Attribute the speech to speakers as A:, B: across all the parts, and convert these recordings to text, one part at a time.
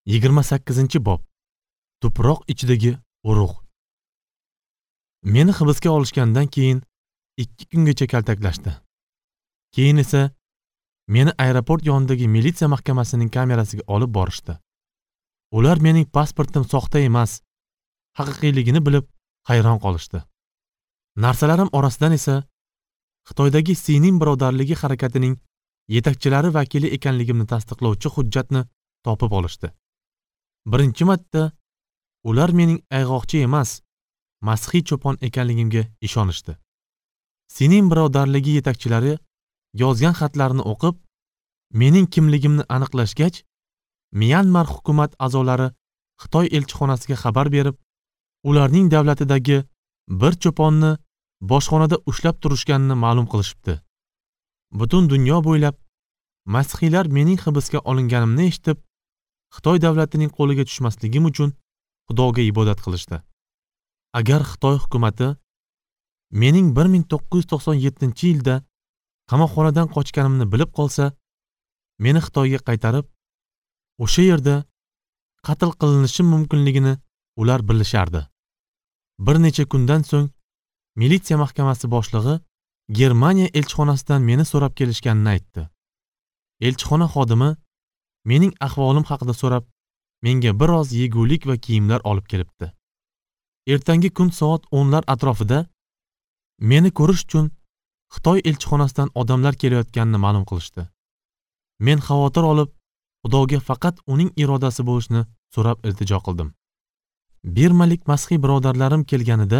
A: 28-bob. Tuproq ichidagi urug'. Meni hibsga olishgandan keyin 2 kungacha kaltaklashdi. Keyin esa meni aeroport yonidagi militsiya mahkamasining kamerasiga olib borishdi. Ular mening pasportim soxta emas, haqiqiyligini bilib hayron qolishdi. Narsalarim orasidan esa Xitoydagi Sinin birodarligi harakatining yetakchilari vakili ekanligimni tasdiqlovchi hujjatni topib olishdi. Birinchi marta ular mening ayg'oqchi emas, masxiy cho'pon ekanligimga ishonishdi. Sinin birodarligi yetakchilari yozgan xatlarini o'qib, mening kimligimni aniqlashgach, Myanmar hukumat a'zolari Xitoy elchixonasiga xabar berib, ularning davlatidagi bir cho'ponni boshxonada ushlab turishganini ma'lum qilishibdi. Butun dunyo bo'ylab masxiylar mening hibsga olinganimni eshitib, Xitoy davlatining qo'liga tushmasligim uchun Xudoga ibodat qilishdi. Agar Xitoy hukumati mening 1997-yilda qamoqxonadan qochganimni bilib qolsa, meni Xitoyga qaytarib, o'sha yerda qatl qilinishim mumkinligini ular bilishardi. Bir necha kundan so'ng militsiya mahkamasi boshlig'i Germaniya elchixonasidan meni so'rab kelishganini aytdi. Elchixona xodimi mening ahvolim haqida so'rab, menga biroz yegulik va kiyimlar olib kelibdi. Ertangi kun soat 10lar atrofida meni ko'rish uchun Xitoy elchixonasidan odamlar kelayotganini ma'lum qilishdi. Men xavotir olib, Xudoga faqat uning irodasi bo'lishini so'rab iltijo qildim. Birmalik masxiy birodarlarim kelganida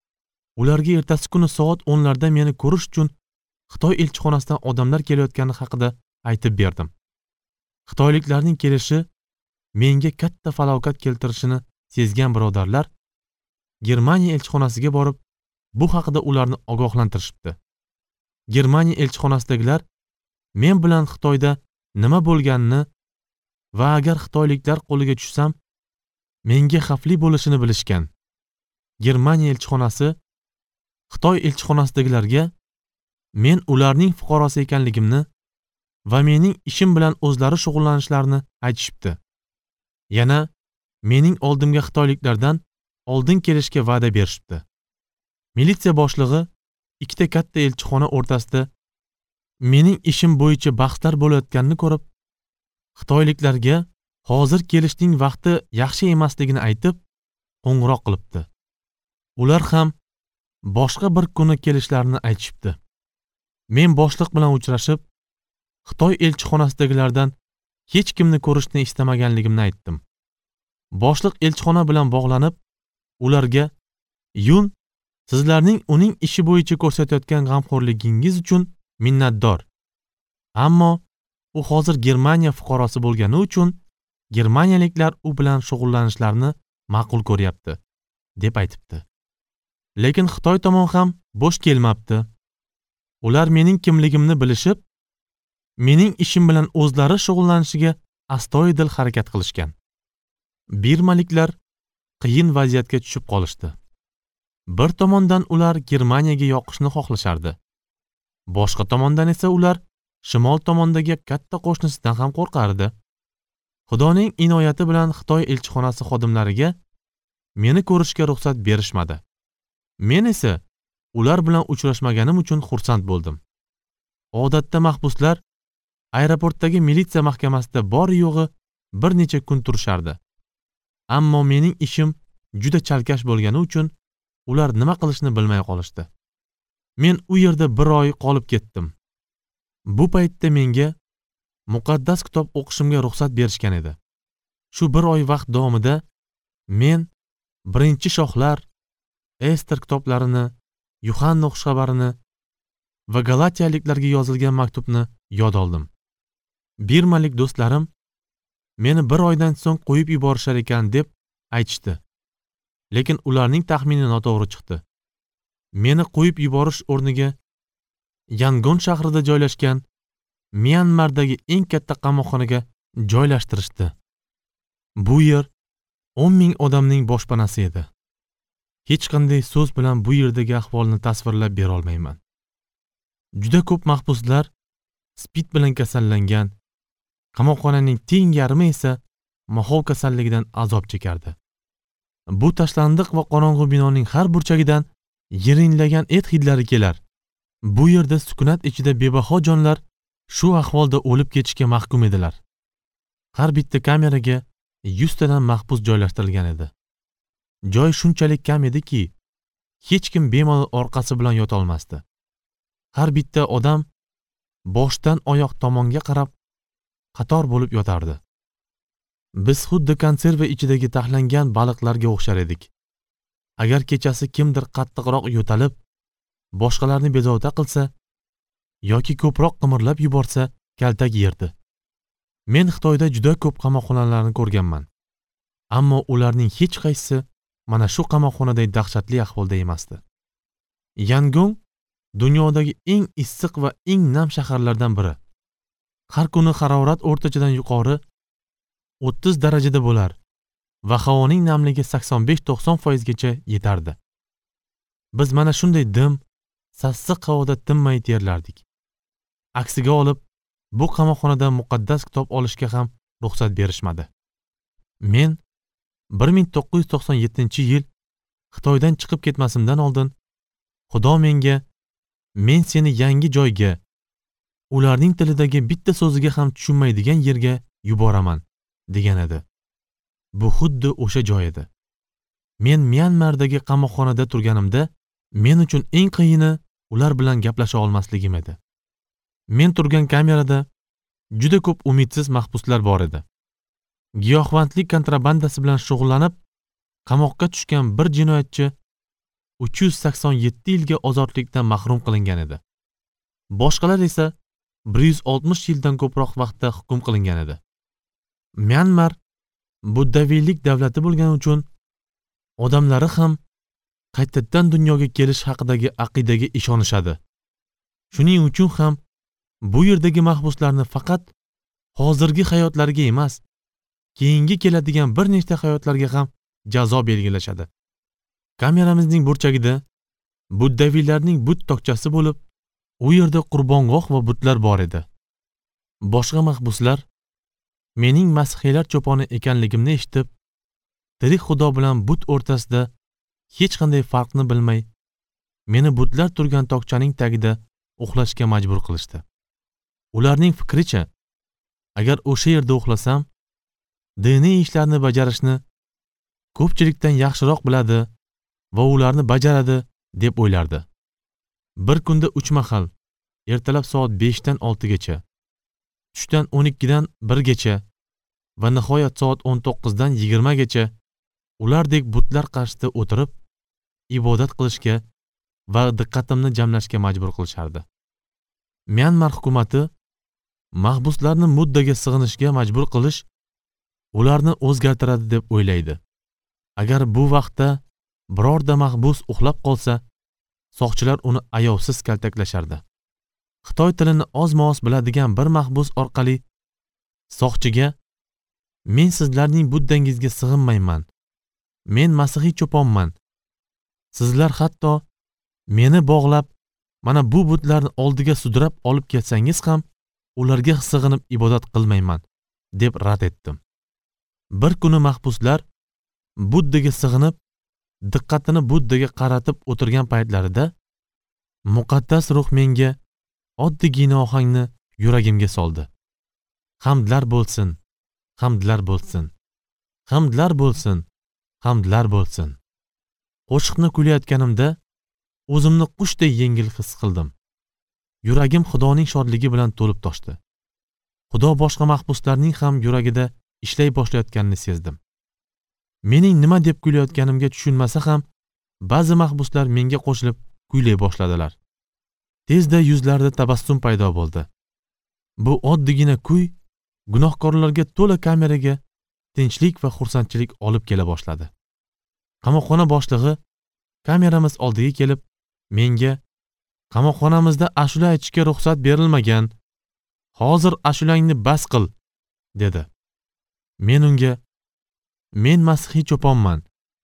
A: ularga ertasi kuni soat 10larda meni ko'rish uchun Xitoy elchixonasidan odamlar kelayotgani haqida aytib berdim. Xitoyliklarning kelishi menga katta falokat keltirishini sezgan birodarlar Germaniya elchixonasiga borib, bu haqida ularni ogohlantirishibdi. Germaniya elchixonasidagilar men bilan Xitoyda nima bo'lganini va agar xitoyliklar qo'liga tushsam, menga xavfli bo'lishini bilishgan. Germaniya elchixonasi Xitoy elchixonasidagilarga men ularning fuqarosi ekanligimni va mening ishim bilan o'zlari shug'ullanishlarini aytishibdi. Yana mening oldimga xitoyliklardan oldin kelishga va'da berishibdi. Militsiya boshlig'i ikkita katta elchixona o'rtasida mening ishim bo'yicha bahslar bo'layotganini ko'rib, xitoyliklarga hozir kelishning vaqti yaxshi emasligini aytib, qo'ng'iroq qilibdi. Ular ham boshqa bir kuni kelishlarini aytishibdi. Men boshliq bilan uchrashib, Xitoy elchixonasidagilardan hech kimni ko'rishni istamaganligimni aytdim. Boshliq elchixona bilan bog'lanib, ularga Yun sizlarning uning ishi bo'yicha ko'rsatayotgan g'amxo'rligingiz uchun minnatdor. Ammo u hozir Germaniya fuqarosi bo'lgani uchun germaniyaliklar u bilan shug'ullanishlarini ma'qul ko'ryapti, deb aytibdi. Lekin Xitoy tomon ham bo'sh kelmabdi. Ular mening kimligimni bilishib, mening ishim bilan o'zlari shug'ullanishiga astoydil harakat qilishgan. Birmaliklar qiyin vaziyatga tushib qolishdi. Bir tomondan ular Germaniyaga yoqishni xohlashardi. Boshqa tomondan esa ular shimol tomondagi katta qo'shnisidan ham qo'rqardi. Xudoning inoyati bilan Xitoy elchixonasi xodimlariga meni ko'rishga ruxsat berishmadi. Men esa ular bilan uchrashmaganim uchun xursand bo'ldim. Odatda mahbuslar aeroportdagi militsiya mahkamasida bor yo'g'i bir necha kun turishardi. Ammo mening ishim juda chalkash bo'lgani uchun ular nima qilishni bilmay qolishdi. Men u yerda bir oy qolib ketdim. Bu paytda menga muqaddas kitob o'qishimga ruxsat berishgan edi. Shu bir oy vaqt davomida men birinchi shohlar, Ester kitoblarini, Yuhanna xushxabarini va Galatiyaliklarga yozilgan maktubni yod oldim. Birmalik do'stlarim meni bir oydan so'ng qo'yib yuborishar ekan deb aytishdi. Lekin ularning taxmini noto'g'ri chiqdi. Meni qo'yib yuborish o'rniga Yangon shahrida joylashgan Myanmardagi eng katta qamoqxonaga joylashtirishdi. Bu yer 10,000 odamning boshpanasi edi. Hech qanday so'z bilan bu yerdagi ahvolni tasvirlab bera olmayman. Juda ko'p mahbuslar SPID bilan kasallangan, qamoqxonaning teng yarmi esa mahov kasalligidan azob chekardi. Bu tashlandiq va qorong'u binoning har burchagidan yiringlagan et hidlari kelar. Bu yerda sukunat ichida bebaho jonlar shu ahvolda o'lib ketishga mahkum edilar. Har bitta kameraga 100 tadan mahbus joylashtirilgan edi. Joy shunchalik kam ediki, hech kim bemalol orqasi bilan yota olmasdi. Har bitta odam boshdan oyoq tomonga qarab qator bo'lib yotardi. Biz xuddi konserva ichidagi taxlangan baliqlarga o'xshar edik. Agar kechasi kimdir qattiqroq yo'talib, boshqalarni bezovta qilsa yoki ko'proq qimirlab yuborsa, kaltak yerdi. Men Xitoyda juda ko'p qamoqxonalarni ko'rganman. Ammo ularning hech qaysisi mana shu qamoqxonaday dahshatli ahvolda emasdi. Yangon dunyodagi eng issiq va eng nam shaharlardan biri. Har kuni harorat o'rtachadan yuqori 30 darajada bo'lar va havoning namligi 85-90% gacha yetardi. Biz mana shunday dim, sassiq havoda tinmay terlardik. Aksiga olib, bu qamoqxonada muqaddas kitob olishga ham ruxsat berishmadi. Men 1997-yil Xitoydan chiqib ketmasimdan oldin Xudo menga men seni yangi joyga, ularning tilidagi bitta so'ziga ham tushunmaydigan yerga yuboraman degan edi. Bu xuddi o'sha joy edi. Men Myanmardagi qamoqxonada turganimda men uchun eng qiyini ular bilan gaplasha olmasligim edi. Men turgan kamerada juda ko'p umidsiz mahbuslar bor edi. Giyohvandlik kontrabandasi bilan shug'ullanib, qamoqqa tushgan bir jinoyatchi 387 yilga ozodlikdan mahrum qilingan edi. Boshqalar esa 160 yildan ko'proq vaqtda hukm qilingan edi. Myanmar buddaviylik davlati bo'lgani uchun odamlari ham qaytadan dunyoga kelish haqidagi aqidaga ishonishadi. Shuning uchun ham bu yerdagi mahbuslarni faqat hozirgi hayotlariga emas, keyingi keladigan bir nechta hayotlarga ham jazo belgilashadi. Kameramizning burchagida buddaviylarning but tokchasi bo'lib, u yerda qurbongoh va butlar bor edi. Boshqa mahbuslar mening masihiylar cho'poni ekanligimni eshitib, tirik Xudo bilan but o'rtasida hech qanday farqni bilmay, meni butlar turgan tokchaning tagida uxlashga majbur qilishdi. Ularning fikricha, agar o'sha yerda uxlasam, diniy ishlarni bajarishni ko'pchilikdan yaxshiroq biladi va ularni bajaradi deb o'ylardi. Bir kunda 3 mahal, ertalab soat 5 dan 6 gacha, tushdan 12 dan 1 gacha va nihoyat soat 19 dan 20 gacha ulardek butlar qarshisida o'tirib, ibodat qilishga va diqqatimni jamlashga majbur qilishardi. Myanmar hukumatı mahbuslarni muddaga sig'inishga majbur qilish ularni o'zgartiradi deb o'ylaydi. Agar bu vaqtda birorta mahbus uxlab qolsa, soqchilar uni ayovsiz kaltaklashardi. Xitoy tilini oz-moz biladigan bir mahbus orqali soqchiga men sizlarning buddangizga sig'inmayman. Men masihiy cho'ponman. Sizlar hatto meni bog'lab, mana bu butlarni oldiga sudrab olib ketsangiz ham ularga sig'inib ibodat qilmayman deb rad etdim. Bir kuni mahbuslar buddaga sig'inib, diqqatini buddaga qaratib o'tirgan paytlarida muqaddas ruh menga oddiygina ohangni yuragimga soldi. Hamdlar bo'lsin, hamdlar bo'lsin, hamdlar bo'lsin, hamdlar bo'lsin. Qo'shiqni kuylayotganimda o'zimni qushday yengil his qildim. Yuragim Xudoning shodligi bilan to'lib toshdi. Xudo boshqa mahbuslarning ham yuragida ishlay boshlayotganini sezdim. Mening nima deb kuylayotganimga tushunmasa ham, ba'zi mahbuslar menga qo'shilib kuylay boshladilar. Tezda yuzlarida tabassum paydo bo'ldi. Bu oddiygina kuy gunohkorlarga to'la kameraga tinchlik va xursandchilik olib kela boshladi. Qamoqxona boshlig'i kameramiz oldiga kelib, menga qamoqxonamizda ashula aytishga ruxsat berilmagan. Hozir ashulangni bas qil, dedi. Men unga men masihiy cho'ponman.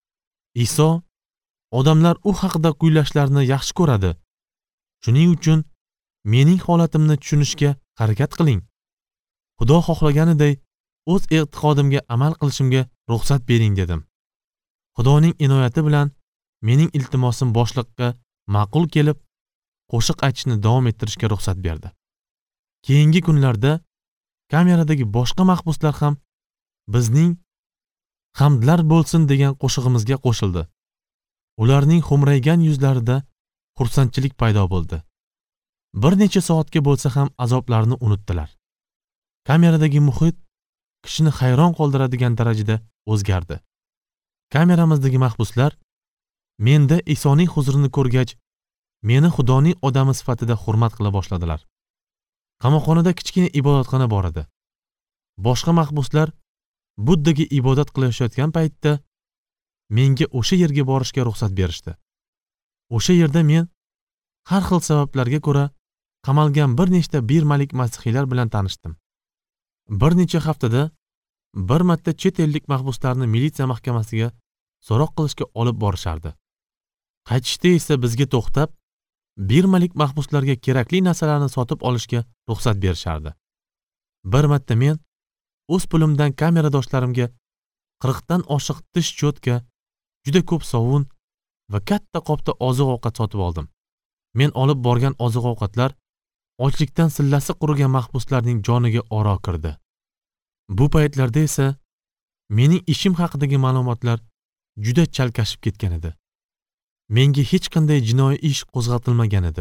A: Iso odamlar u haqida kuylashlarini yaxshi ko'radi. Shuning uchun mening holatimni tushunishga harakat qiling. Xudo xohlaganiday o'z e'tiqodimga amal qilishimga ruxsat bering dedim. Xudoning inoyati bilan mening iltimosim boshliqqa ma'qul kelib, qo'shiq aytishni davom ettirishga ruxsat berdi. Keyingi kunlarda kameradagi boshqa mahbuslar ham bizning hamdlar bo'lsin degan qo'shig'imizga qo'shildi. Ularning xo'mraygan yuzlarida xursandchilik paydo bo'ldi. Bir necha soatga bo'lsa ham azoblarini unutdilar. Kameradagi muhit kishini hayron qoldiradigan darajada o'zgardi. Kameramizdagi mahbuslar menda Isoning huzurini ko'rgach, meni Xudoning odami sifatida hurmat qila boshladilar. Qamoqxonada kichkina ibodatxona bor edi. Boshqa mahbuslar Buddaga ibodat qilishayotgan paytda menga o'sha yerga borishga ruxsat berishdi. O'sha yerda men har xil sabablarga ko'ra qamalgan bir nechta birmalik masihiylar bilan tanishdim. Bir necha haftada bir marta chet ellik mahbuslarni militsiya mahkamasiga so'roq qilishga olib borishardi. Qaytishda esa bizga to'xtab, birmalik mahbuslarga kerakli narsalarni sotib olishga ruxsat berishardi. Bir marta men o'z pulimdan kameradoshlarimga 40 dan oshiq tish cho'tka, juda ko'p sovun va katta qopda oziq-ovqat sotib oldim. Men olib borgan oziq-ovqatlar ochlikdan sillasi qurigan mahbuslarning joniga oro kirdi. Bu paytlarda esa mening ishim haqidagi ma'lumotlar juda chalkashib ketgan edi. Menga hech qanday jinoiy ish qo'zg'atilmagan edi.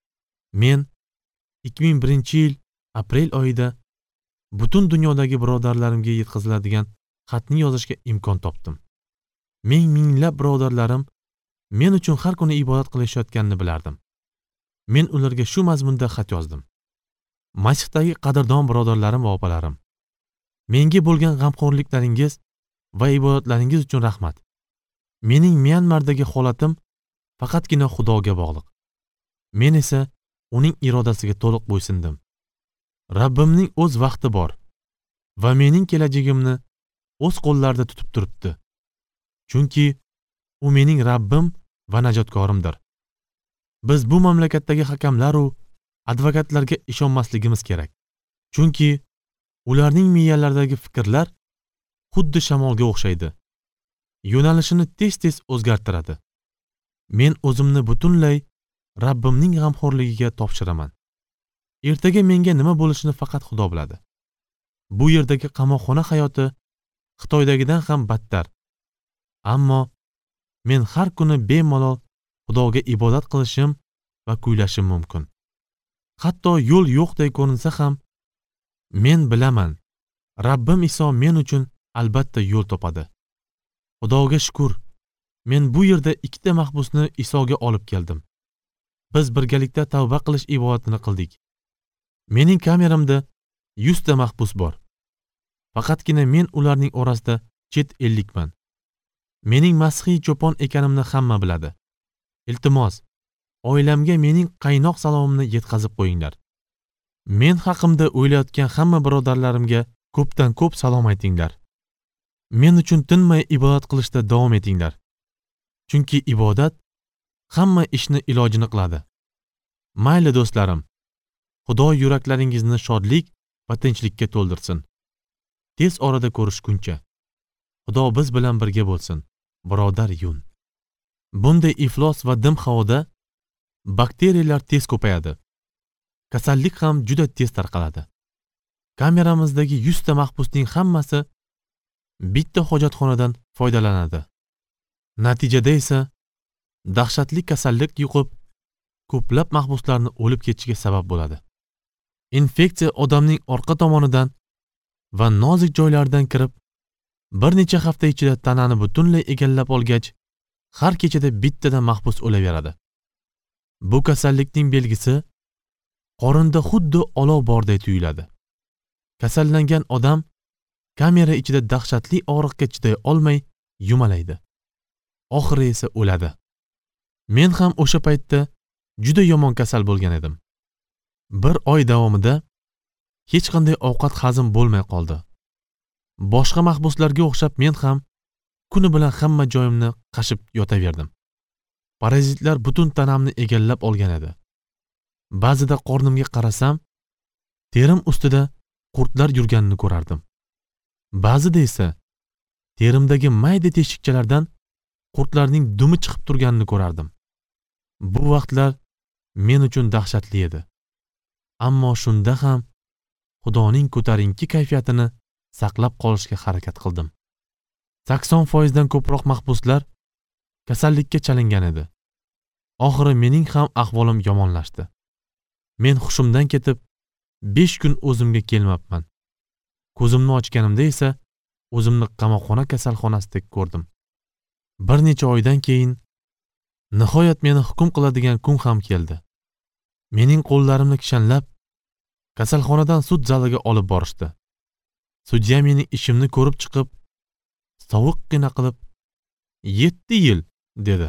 A: Men 2001-yil aprel oyida butun dunyodagi birodarlarimga yetkaziladigan xatni yozishga imkon topdim. Minglab birodarlarim men uchun har kuni ibodat qilishayotganini bilardim. Men ularga shu mazmunda xat yozdim. Masjiddagi qadrdon birodarlarim va opalarim, menga bo'lgan g'amxo'rliklaringiz va ibodatlaringiz uchun rahmat. Mening Myanmardagi holatim faqatgina Xudoga bog'liq. Men esa uning irodasiga to'liq bo'ysundim. Rabbimning o'z vaqti bor va mening kelajagimni o'z qo'llarida tutib turibdi. Chunki u mening Rabbim va najotkorimdir. Biz bu mamlakatdagi hakamlar va advokatlarga ishonmasligimiz kerak. Chunki ularning miyalaridagi fikrlar xuddi shamolga o'xshaydi. Yo'nalishini tez-tez o'zgartiradi. Men o'zimni butunlay Rabbimning g'amxo'rligiga topshiraman. Ertaga menga nima bo'lishini faqat Xudo biladi. Bu yerdagi qamoqxona hayoti Xitoydagidan ham battar. Ammo men har kuni bemalol Xudoga ibodat qilishim va kuylashim mumkin. Hatto yo'l yo'qday ko'rinsa ham, men bilaman, Rabbim Iso men uchun albatta yo'l topadi. Xudoga shukr, men bu yerda ikkita mahbusni Isoga olib keldim. Biz birgalikda tavba qilish ibodatini qildik. Mening kameramda 100 ta mahbus bor. Faqatgina men ularning orasida chet ellikman. Mening masihiy cho'pon ekanimni hamma biladi. Iltimos, oilamga mening qaynoq salomimni yetkazib qo'yinglar. Men haqimda o'ylayotgan hamma birodarlarimga ko'pdan ko'p salom aytinglar. Men uchun tinmay ibodat qilishda davom etinglar. Chunki ibodat hamma ishni ilojini qiladi. Mayli do'stlarim, Xudo yuraklaringizni shodlik va tinchlikka to'ldirsin. Tez orada ko'rishguncha. Xudo biz bilan birga bo'lsin. Birodar Yun. Bunday iflos va dim havoda bakteriyalar tez ko'payadi. Kasallik ham juda tez tarqaladi. Kameramizdagi 100 ta mahbusning hammasi bitta hojatxonadan foydalanadi. Natijada esa dahshatli kasallik yuqib, ko'plab mahbuslarni o'lib ketishiga sabab bo'ladi. Infeksiya odamning orqa tomonidan va nozik joylaridan kirib, bir necha hafta ichida tanani butunlay egallab olgach, har kechada bittadan mahbus o'laveradi. Bu kasallikning belgisi qorinda xuddi olov borday tuyuladi. Kasallangan odam kamera ichida dahshatli og'riqqa chiday olmay yumalaydi. Oxiri esa o'ladi. Men ham o'sha paytda juda yomon kasal bo'lgan edim. Bir oy davomida hech qanday ovqat hazm bo'lmay qoldi. Boshqa mahbuslarga o'xshab men ham kuni bilan hamma joyimni qashib yotaverdim. Parazitlar butun tanamni egallab olgan edi. Ba'zida qornimga qarasam, terim ustida qurtlar yurganini ko'rardim. Ba'zida esa terimdagi mayda teshikchalardan qurtlarning dumi chiqib turganini ko'rardim. Bu vaqtlar men uchun dahshatli edi. Ammo shunda ham Xudoning ko'tarinki kayfiyatini saqlab qolishga harakat qildim. 80% dan ko'proq mahbuslar kasallikka chalingan edi. Oxiri mening ham ahvolim yomonlashdi. Men hushimdan ketib 5 kun o'zimga kelmabman. Ko'zimni ochganimda esa o'zimni qamoqxona kasalxonasidek ko'rdim. Bir necha oydan keyin nihoyat meni hukm qiladigan kun ham keldi. Mening qo'llarimni kishanlab kasalxonadan sud zaliga olib borishdi. Sudya mening ishimni ko'rib chiqib, sovuqqina qilib 7 yil dedi.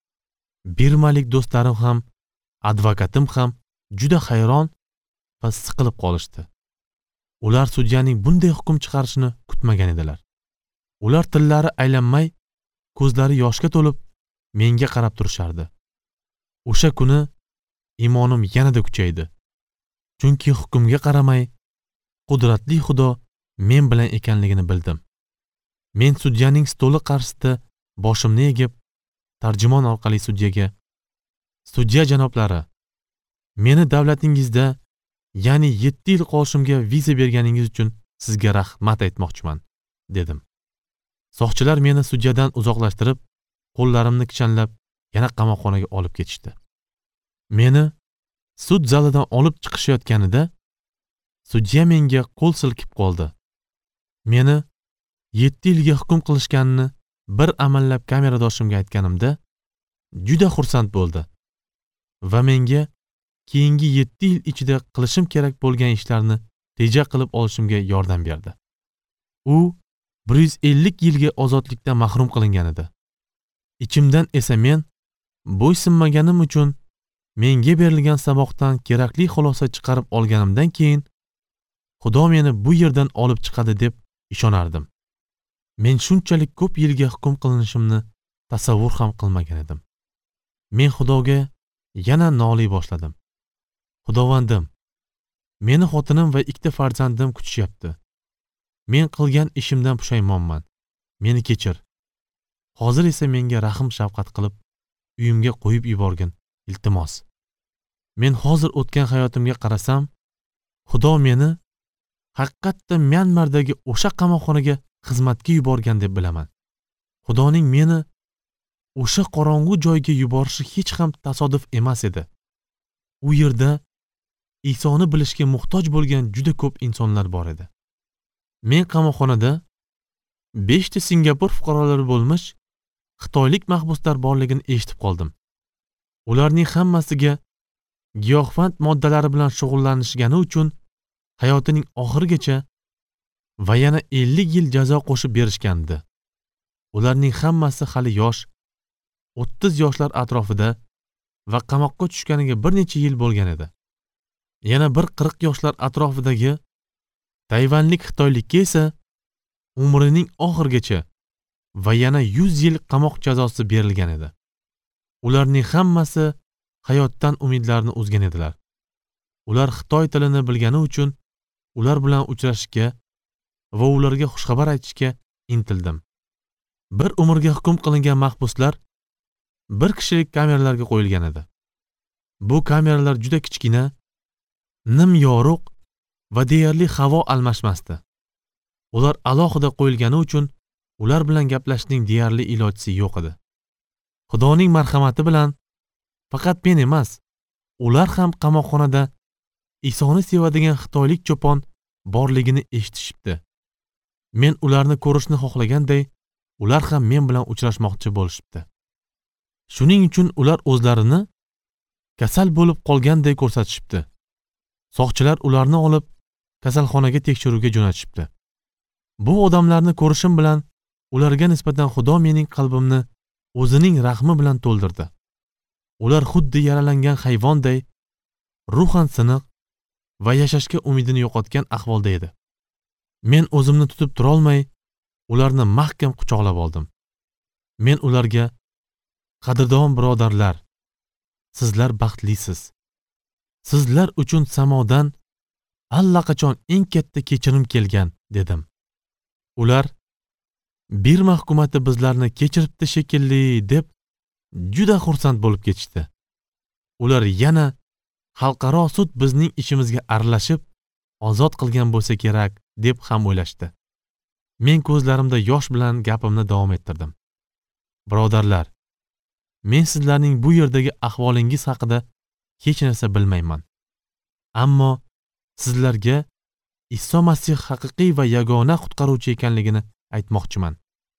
A: Birmalik do'stlarim ham, advokatim ham juda hayron va siqilib qolishdi. Ular sudyaning bunday hukm chiqarishini kutmagan edilar. Ular tillari aylanmay, ko'zlari yoshga to'lib menga qarab turishardi. O'sha kuni iymonim yanada kuchaydi. Chunki hukmga qaramay, qudratli Xudo men bilan ekanligini bildim. Men sudyaning stoli qarshisida boshimni egib, tarjimon orqali sudyaga: "Sudya janoblari, meni davlatingizda, ya'ni 7 yil qolishimga viza berganingiz uchun sizga rahmat aytmoqchiman", dedim. Soqchilar meni sudyadan uzoqlashtirib, qo'llarimni kishanlab yana qamoqxonaga olib ketishdi. Meni sud zalidan olib chiqishayotganida sudya menga qo'l silkib qoldi. Meni 7 yilga hukm qilishganini bir amallab kameradoshimga aytganimda juda xursand bo'ldi va menga keyingi 7 yil ichida qilishim kerak bo'lgan ishlarni teja qilib olishimga yordam berdi. U 150 yilga ozodlikdan mahrum qilingan edi. Ichimdan esa men bo'ysunmaganim uchun menga berilgan saboqdan kerakli xulosa chiqarib olganimdan keyin Xudo meni bu yerdan olib chiqadi deb ishonardim. Men shunchalik ko'p yilga hukm qilinishimni tasavvur ham qilmagan edim. Men Xudoga yana noliy boshladim. Xudovandim, meni xotinim va 2 farzandim kutishyapti. Men qilgan ishimdan pushaymonman. Meni kechir. Hozir esa menga rahim shafqat qilib, uyimga qo'yib yuborgin, iltimos. Men hozir o'tgan hayotimga qarasam, Xudo meni haqiqatda Myanmardagi o'sha qamoqxonaga xizmatga yuborgan deb bilaman. Xudoning meni o'sha qorong'u joyga yuborishi hech ham tasodif emas edi. U yerda Isoni bilishga muhtoj bo'lgan juda ko'p insonlar bor edi. Men qamoqxonada 5 ta Singapur fuqarolari bo'lmish xitoylik mahbuslar borligini eshitib qoldim. Ularning hammasiga giyohvand moddalari bilan shug'ullanishgani uchun hayotining oxirigacha va yana 50 yil jazo qo'shib berishgandi. Ularning hammasi hali yosh, 30 yoshlar atrofida va qamoqqa tushganiga bir necha yil bo'lgan edi. Yana bir 40 yoshlar atrofidagi Tayvanlik xitoylikka esa umrining oxirigacha va yana 100 yil qamoq jazosi berilgan edi. Ularning hammasi hayotdan umidlarini uzgan edilar. Ular Xitoy tilini bilgani uchun ular bilan uchrashishga va ularga xushxabar aytishga intildim. Bir umrga hukm qilingan mahbuslar bir kishilik kameralarga qo'yilgan edi. Bu kameralar juda kichkina, nim yorug' va deyarli havo almashmasdi. Ular alohida qo'yilgani uchun ular bilan gaplashishning deyarli ilojisi yo'q edi. Xudoning marhamati bilan faqat men emas, ular ham qamoqxonada Isoni sevadigan xitoylik cho'pon borligini eshitishibdi. Men ularni ko'rishni xohlaganday, ular ham men bilan uchrashmoqchi bo'lishibdi. Shuning uchun ular o'zlarini kasal bo'lib qolganday ko'rsatishibdi. Soqchilar ularni olib kasalxonaga tekshiruvga jo'natishibdi. Bu odamlarni ko'rishim bilan ularga nisbatan Xudo mening qalbimni o'zining rahmi bilan to'ldirdi. Ular xuddi yaralangan hayvonday ruhan siniq va yashashga umidini yo'qotgan ahvolda edi. Men o'zimni tutib tura olmay, ularni mahkam quchoqlab oldim. Men ularga: "Qadrdon birodarlar, sizlar baxtlisiz. Sizlar uchun samodan allaqachon eng katta kechirim kelgan", dedim. Ular Birma hukumati bizlarni kechiribdi shekilli deb juda xursand bo'lib ketishdi. Ular yana xalqaro sud bizning ishimizga aralashib ozod qilgan bo'lsa kerak deb ham o'ylashdi. Men ko'zlarimda yosh bilan gapimni davom ettirdim. Birodarlar, men sizlarning bu yerdagi ahvolingiz haqida hech narsa bilmayman. Ammo sizlarga Iso Masih haqiqiy va yagona qutqaruvchi ekanligini aytmoqchiman.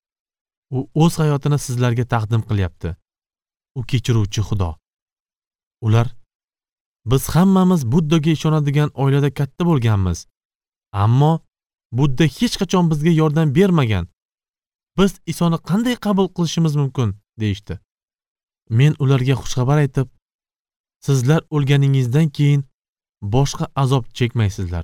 A: U o'z hayotini sizlarga taqdim qilyapti. U kechiruvchi Xudo. Ular biz hammamiz Buddaga ishonadigan oilada katta bo'lganmiz. Ammo Budda hech qachon bizga yordam bermagan. Biz Isoni qanday qabul qilishimiz mumkin deyishdi. Men ularga xushxabar aytib, sizlar o'lganingizdan keyin boshqa azob chekmaysizlar.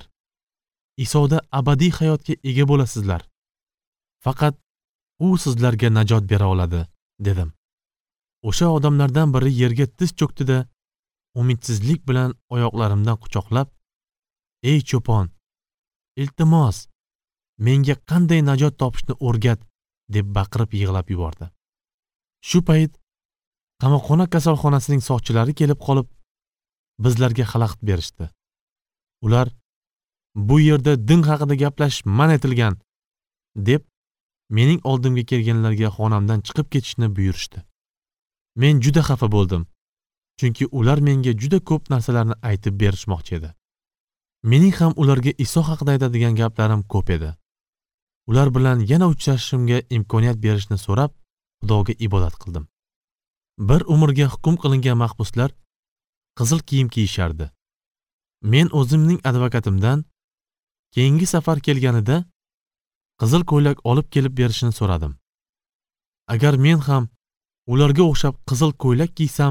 A: Isoda abadiy hayotga ega bo'lasizlar. Faqat u sizlarga najot bera oladi, dedim. O'sha odamlardan biri yerga tiz cho'kdi-da, umidsizlik bilan oyoqlarimdan quchoqlab, "Ey cho'pon, iltimos, menga qanday najot topishni o'rgat", deb baqirib yig'lab yubordi. Shu payt qamoqxona kasalxonasining soqchilari kelib qolib, bizlarga xalaqit berishdi. Ular bu yerda din haqida gaplashish man etilgan deb mening oldimga kelganlarga xonamdan chiqib ketishni buyurishdi. Men juda xafa bo'ldim, chunki ular menga juda ko'p narsalarni aytib berishmoqchi edi. Mening ham ularga Iso haqida aytadigan gaplarim ko'p edi. Ular bilan yana uchrashishimga imkoniyat berishni so'rab, Xudoga ibodat qildim. Bir umrga hukm qilingan mahbuslar qizil kiyim kiyishardi. Men o'zimning advokatimdan keyingi safar kelganida qizil ko'ylak olib kelib berishini so'radim. Agar men ham ularga o'xshab qizil ko'ylak kiysam,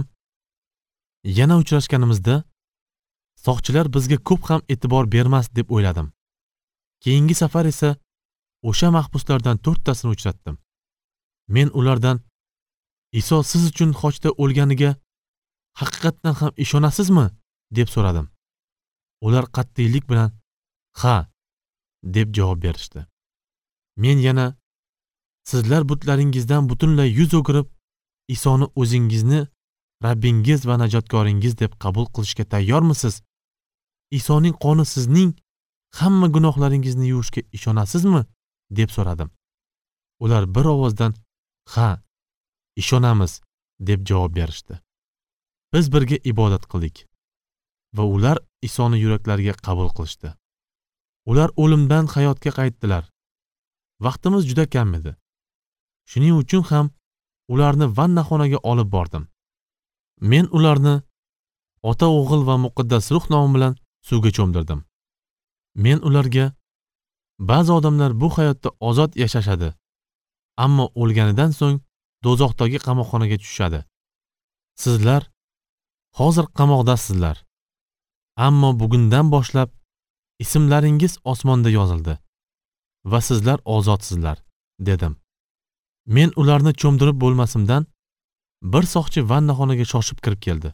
A: yana uchrashganimizda soqchilar bizga ko'p ham e'tibor bermas deb o'yladim. Keyingi safar esa o'sha mahbuslardan 4 tasini uchratdim. Men ulardan Iso siz uchun xochda o'lganiga haqiqatan ham ishonasizmi deb so'radim. Ular qat'iylik bilan "Ha" deb javob berishdi. Men yana sizlar butlaringizdan butunlay yuz o'girib, Isoni o'zingizni Rabbingiz va najotkoringiz deb qabul qilishga tayyormisiz? Isoning qoni sizning hamma gunohlaringizni yuvishga ishonasizmi? deb so'radim. Ular bir ovozdan "Ha, ishonamiz" deb javob berishdi. Biz birga ibodat qildik va ular Isoni yuraklariga qabul qilishdi. Ular o'limdan hayotga qaytdilar. Vaqtimiz juda kam edi. Shuning uchun ham ularni vannaxonaga olib bordim. Men ularni Ota, O'g'il va Muqaddas Ruh nomi bilan suvga cho'mdirdim. Men ularga ba'zi odamlar bu hayotda ozod yashashadi, ammo o'lganidan so'ng dozoqdagi qamoqxonaga tushadi. Sizlar hozir qamoqdasizlar, ammo bugundan boshlab ismlaringiz osmonda yozildi va sizlar ozodsizlar, dedim. Men ularni cho'mdirib bo'lmasimdan bir soqchi vannaxonaga shoshib kirib keldi.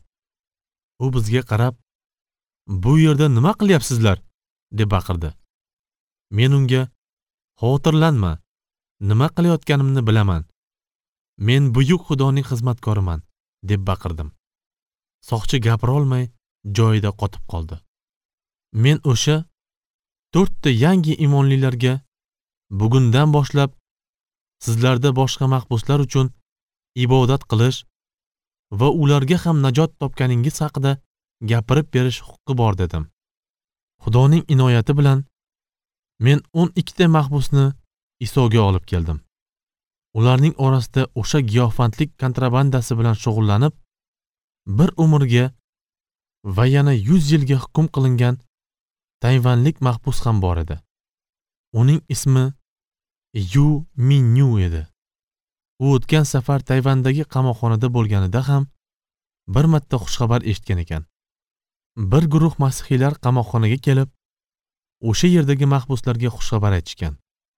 A: U bizga qarab, "Bu yerda nima qilyapsizlar?" deb baqirdi. Men unga "Xavotirlanma, nima qilayotganimni bilaman. Men buyuk Xudoning xizmatkoriman", deb baqirdim. Soqchi gapira olmay joyida qotib qoldi. Men o'sha 4 ta yangi iymonlilarga bugundan boshlab sizlarda boshqa mahbuslar uchun ibodat qilish va ularga ham najot topganingiz haqida gapirib berish huquqi bor, dedim. Xudoning inoyati bilan men 12 ta mahbusni Isoga olib keldim. Ularning orasida o'sha giyohvandlik kontrabandasi bilan shug'ullanib, bir umrga va yana 100 yilga hukm qilingan tayvanlik mahbus ham bor edi. Uning ismi Yu Minyu edi. U o'tgan safar Tayvandagi qamoqxonada bo'lganida ham bir marta xushxabar eshitgan ekan. Bir guruh masihiylar qamoqxonaga kelib, o'sha yerdagi mahbuslarga xushxabar aytishgan.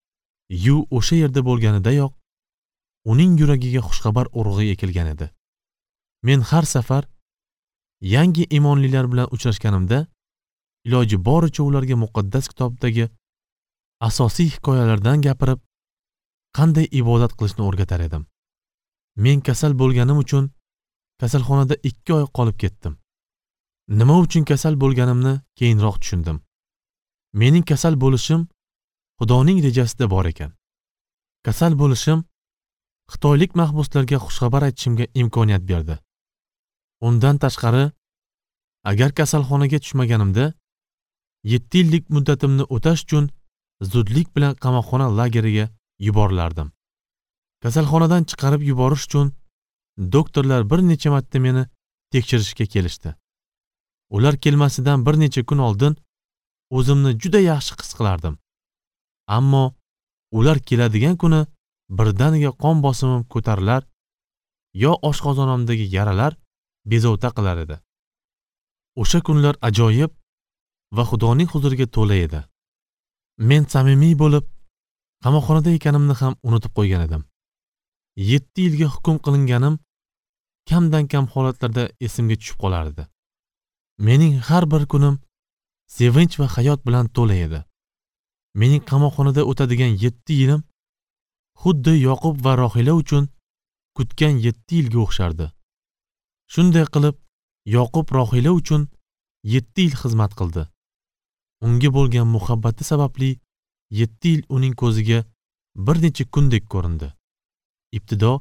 A: Yu o'sha yerda bo'lganidayoq uning yuragiga xushxabar urug'i ekilgan edi. Men har safar yangi iymonlilar bilan uchrashganimda iloji boricha ularga muqaddas kitobdagi asosiy hikoyalardan gapirib, qanday ibodat qilishni o'rgatar edim. Men kasal bo'lganim uchun kasalxonada 2 oy qolib ketdim. Nima uchun kasal bo'lganimni keyinroq tushundim. Mening kasal bo'lishim Xudoning rejasida bor ekan. Kasal bo'lishim xitoylik mahbuslarga xushxabar aytishimga imkoniyat berdi. Undan tashqari, agar kasalxonaga tushmaganimda 7 yillik muddatimni o'tash uchun zudlik bilan qamoqxona lageriga yuborilardim. Kasalxonadan chiqarib yuborish uchun doktorlar bir necha marta meni tekshirishga kelishdi. Ular kelmasidan bir necha kun oldin o'zimni juda yaxshi his qilardim. Ammo ular keladigan kuni birdaniga qon bosimim ko'tarilar, yo oshqozonimdagi yaralar bezovta qilar edi. O'sha kunlar ajoyib va Xudoning huzuriga to'la edi. Men samimiy bo'lib, qamoqxonada ekanimni ham unutib qo'ygan edim. 7 yilga hukm qilinganim kamdan kam holatlarda esimga tushib qolar edi. Mening har bir kunim sevinch va hayot bilan to'la edi. Mening qamoqxonada o'tadigan 7 yilim xuddi Yoqub va Rohila uchun kutgan 7 yilga o'xshardi. Shunday qilib, Yoqub Rohila uchun 7 yil xizmat qildi. Unga bo'lgan muhabbati sababli 7 yil uning ko'ziga bir necha kundek ko'rindi. Ibtido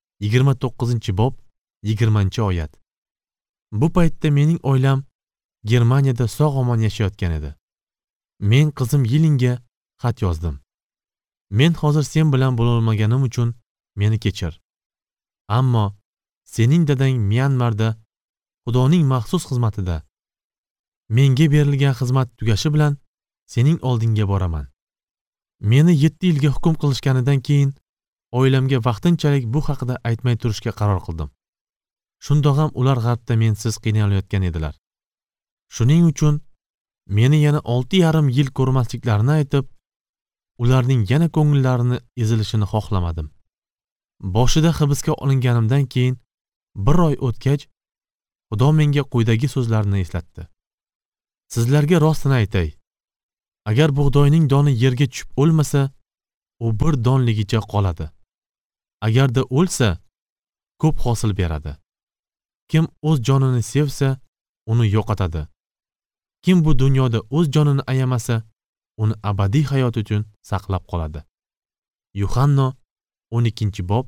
A: 29-bob 20-oyat. Bu paytda mening oilam Germaniyada sog'-omon yashayotgan edi. Men qizim Yilingga xat yozdim. Men hozir sen bilan bo'la olmaganim uchun meni kechir. Ammo sening dadang Myanmarda Xudoning maxsus xizmatida. Menga berilgan xizmat tugashi bilan sening oldingga boraman. Meni 7 yilga hukm qilishganidan keyin oilamga vaqtinchalik bu haqida aytmay turishga qaror qildim. Shundoq ham ular g'arbda mensiz qiynalayotgan edilar. Shuning uchun meni yana 6,5 yil ko'rmasliklarini aytib, ularning yana ko'ngillarini ezilishini xohlamadim. Boshida hibsga olinganimdan keyin 1 oy o'tgach, Xudo menga quyidagi so'zlarni eslatdi. Sizlarga rostini aytay. Agar bug'doyning doni yerga tushib o'lmasa, u bir donligicha qoladi. Agarda o'lsa, ko'p hosil beradi. Kim o'z jonini sevsa, uni yo'qotadi. Kim bu dunyoda o'z jonini ayamasa, uni abadiy hayot uchun saqlab qoladi. Yuhanna 12-bob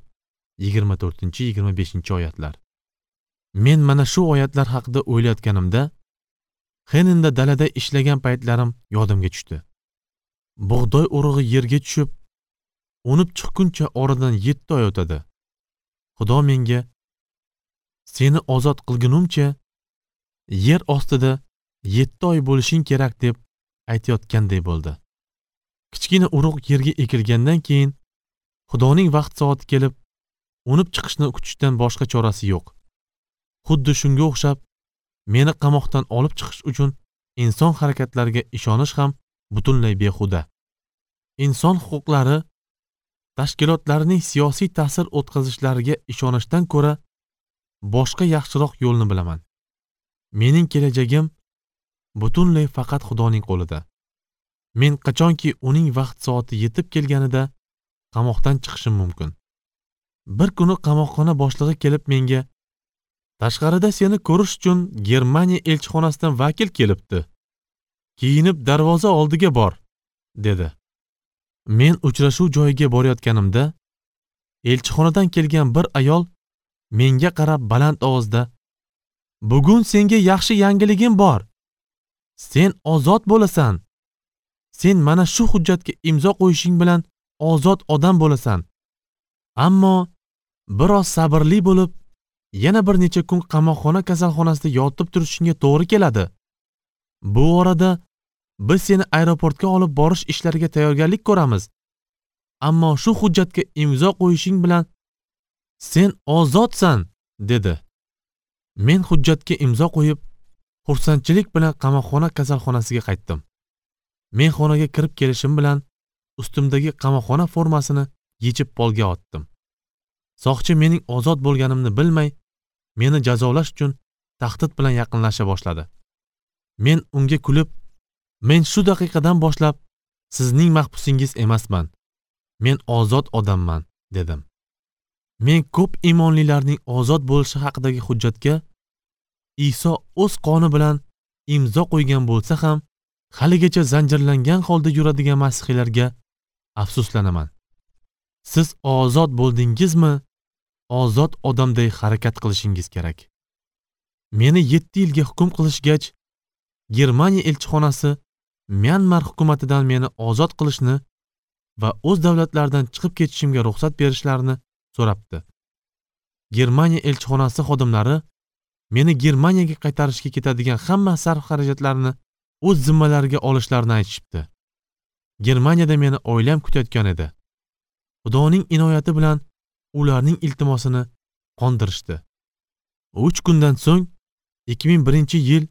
A: 24-25-oyatlar. Men mana shu oyatlar haqida o'ylayotganimda Xenenda dalada ishlagan paytlarim yodimga tushdi. Bug'doy urug'i yerga tushib, unib chiqquncha oradan 7 oy o'tadi. Xudo menga seni ozod qilgunimcha yer ostida 7 oy bo'lishing kerak deb aytayotganday bo'ldi. Kichkina urug' yerga ekilgandan keyin Xudoning vaqt soati kelib, unib chiqishni kutishdan boshqa chorasi yo'q. Xuddi shunga o'xshab, meni qamoqdan olib chiqish uchun inson harakatlariga ishonish ham butunlay behuda. Inson huquqlari tashkilotlarining siyosiy ta'sir o'tkazishlariga ishonishdan ko'ra boshqa yaxshiroq yo'lni bilaman. Mening kelajagim butunlay faqat Xudoning qo'lida. Men qachonki uning vaqt soati yetib kelganida qamoqdan chiqishim mumkin. Bir kuni qamoqxona boshlig'i kelib menga tashqarida seni ko'rish uchun Germaniya elchixonasidan vakil kelibdi. Kiyinib darvoza oldiga bor, dedi. Men uchrashuv joyiga borayotganimda elchixonadan kelgan bir ayol menga qarab baland ovozda "Bugun senga yaxshi yangiligim bor. Sen ozod bo'lasan. Sen mana shu hujjatga imzo qo'yishing bilan ozod odam bo'lasan. Ammo biroz sabrli bo'lib, yana bir necha kun qamoqxona kasalxonasida yotib turishingga to'g'ri keladi. Bu orada biz seni aeroportga olib borish ishlariga tayyorgarlik ko'ramiz. Ammo shu hujjatga imzo qo'yishing bilan sen ozodsan", dedi. Men hujjatga imzo qo'yib, xursandchilik bilan qamoqxona kasalxonasiga qaytdim. Men xonaga kirib kelishim bilan ustimdagi qamoqxona formasini yechib polga otdim. Soqchi mening ozod bo'lganimni bilmay, meni jazolash uchun tahdid bilan yaqinlasha boshladi. Men unga kulib, "Men shu daqiqadan boshlab sizning mahbusingiz emasman. Men ozod odamman, dedim. Men ko'p iymonlilarning ozod bo'lishi haqidagi hujjatga Iso o'z qoni bilan imzo qo'ygan bo'lsa ham, haligacha zanjirlangan holda yuradigan masihiylarga afsuslanaman. Siz ozod bo'ldingizmi? Ozod odamday harakat qilishingiz kerak. Meni 7 yilga hukm qilishgach, Germaniya elchixonasi Myanmar hukumatidan meni ozod qilishni va o'z davlatlaridan chiqib ketishimga ruxsat berishlarini so'rabdi. Germaniya elchixonasi xodimlari meni Germaniyaga qaytarishga ketadigan hamma sarf-xarajatlarni o'z zimmalariga olishlarini aytishibdi. Germaniyada meni oilam kutayotgan edi. Xudoning inoyati bilan ularning iltimosini qondirishdi. 3 kundan so'ng 2001-yil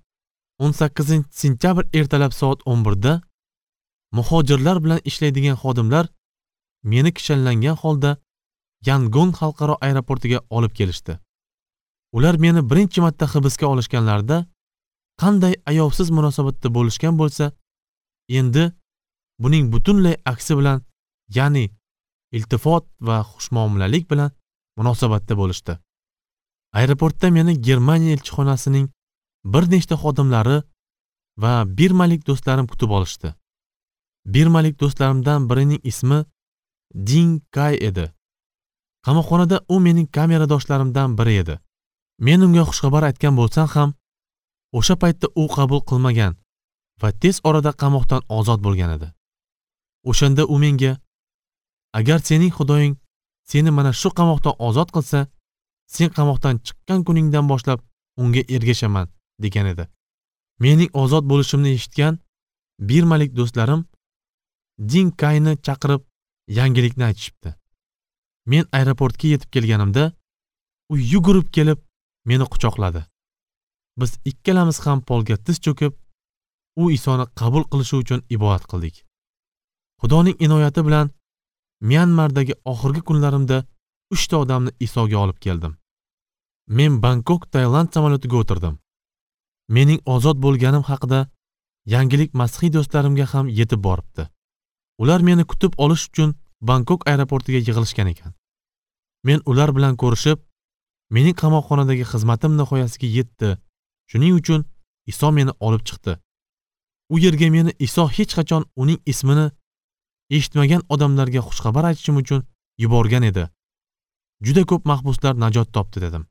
A: 18-sentyabr ertalab soat 11 da muhojirlar bilan ishlaydigan xodimlar meni kishanlangan holda Yangon xalqaro aeroportiga olib kelishdi. Ular meni birinchi marta hibsga olishganlarida qanday ayovsiz munosabatda bo'lishgan bo'lsa, endi buning butunlay aksi bilan, ya'ni iltifot va xushmuomalalik bilan munosabatda bo'lishdi. Aeroportda meni Germaniya elchixonasining bir nechta xodimlari va birmalik do'stlarim kutib olishdi. Birmalik do'stlarimdan birining ismi Ding Kai edi. Qamoqxonada u mening kameradoshlarimdan biri edi. Men unga xushxabar aytgan bo'lsam ham, o'sha paytda u qabul qilmagan va tez orada qamoqdan ozod bo'lgan edi. O'shanda u menga: "Agar sening Xudoying seni mana shu qamoqdan ozod qilsa, sen qamoqdan chiqqan kuningdan boshlab unga ergashaman", degan edi. Mening ozod bo'lishimni eshitgan birmalik do'stlarim Ding Kayni chaqirib yangilikni aytishibdi. Men aeroportga yetib kelganimda u yugurib kelib meni quchoqladi. Biz ikkalamiz ham polga tiz cho'kib, u Isoni qabul qilishi uchun ibodat qildik. Xudoning inoyati bilan Myanmardagi oxirgi kunlarimda 3 ta odamni Isoga olib keldim. Men Bangkok, Tailand samolyotiga o'tirdim. Mening ozod bo'lganim haqida yangilik masihiy do'stlarimga ham yetib boribdi. Ular meni kutib olish uchun Bangkok aeroportiga yig'ilishgan ekan. Men ular bilan ko'rishib, mening qamoqxonadagi xizmatim nihoyasiga yetdi. Shuning uchun Iso meni olib chiqdi. U yerga meni Iso hech qachon uning ismini eshitmagan odamlarga xushxabar aytishim uchun yuborgan edi. Juda ko'p mahbuslar najot topdi, dedim.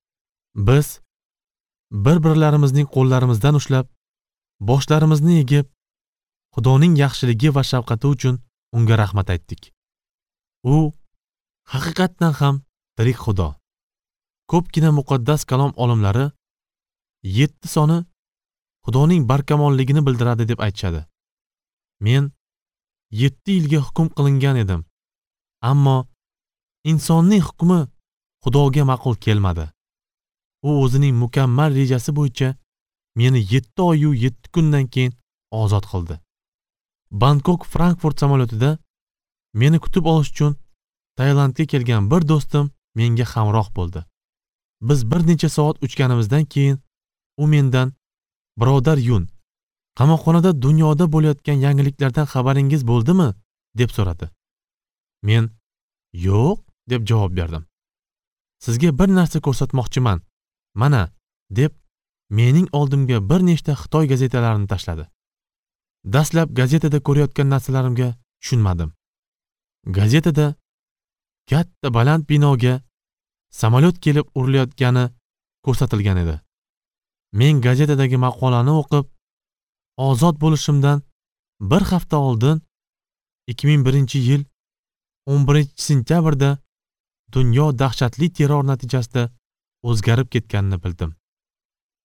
A: Biz bir-birlarimizning qo'llarimizdan ushlab, boshlarimizni egib, Xudoning yaxshiligi va shafqati uchun unga rahmat aytdik. U haqiqatan ham tirik Xudo. Ko'pgina muqaddas kalom olimlari 7 soni Xudoning barkamolligini bildiradi deb aytishadi. Men 7 yilga hukm qilingan edim. Ammo insonning hukmi Xudoga ma'qul kelmadi. U o'zining mukammal rejasi bo'yicha meni 7 oy yu 7 kundan keyin ozod qildi. Bangkok Frankfurt samolyotida meni kutib olish uchun Tailandga kelgan bir do'stim menga hamroh bo'ldi. Biz bir necha soat uchganimizdan keyin u mendan: "Birodar Yun, qamoqxonada dunyoda bo'layotgan yangiliklardan xabaringiz bo'ldimi?" deb so'radi. Men "Yo'q" deb javob berdim. "Sizga bir narsa ko'rsatmoqchiman. Mana", deb mening oldimga bir nechta Xitoy gazetalarini tashladi. Dastlab gazetada ko'rayotgan narsalarimga tushunmadim. Gazetada katta baland binoga samolyot kelib urilayotgani ko'rsatilgan edi. Men gazetadagi maqolani o'qib, ozod bo'lishimdan bir hafta oldin 2001-yil 11-sentyabrda dunyo dahshatli terror natijasida o'zgarib ketganini bildim.